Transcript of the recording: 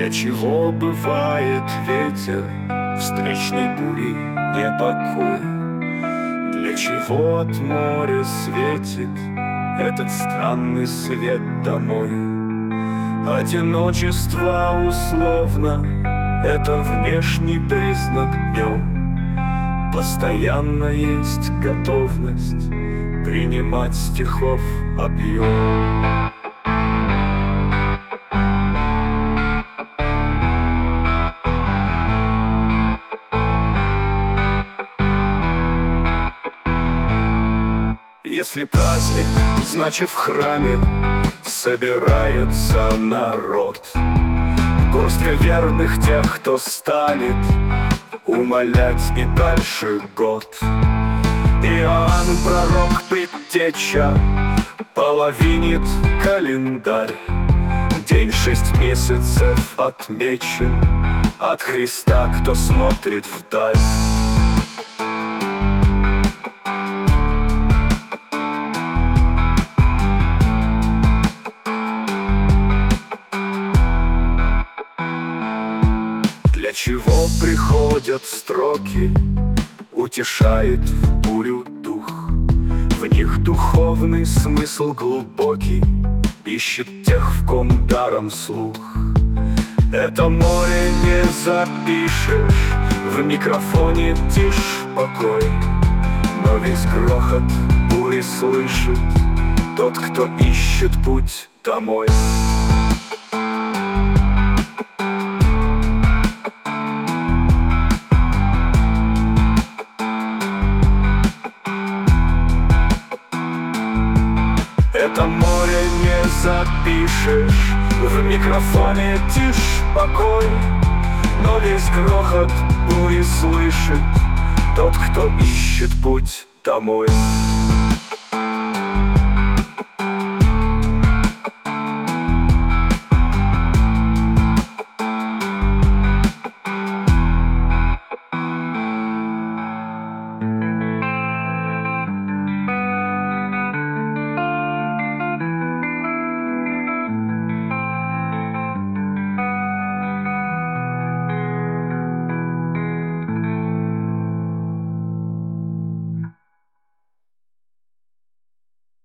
Для чего бывает ветер встречной бури непокой? Для чего от моря светит этот странный свет домой? Одиночество условно — это внешний признак днем. Постоянно есть готовность принимать стихов объем. Если праздник, значит в храме собирается народ. Горстка верных тех, кто станет умолять и дальше год. Иоанн, пророк, предтеча, половинит календарь. День 6 месяцев отмечен от Христа, кто смотрит вдаль. Для чего приходят строки, утешает в бурю дух? В них духовный смысл глубокий, ищет тех, в ком даром слух. Это море не запишешь, в микрофоне тишь покой, но весь грохот бури слышит тот, кто ищет путь домой. Это море не запишешь, в микрофоне тишь покой, но весь грохот бури слышит тот, кто ищет путь домой.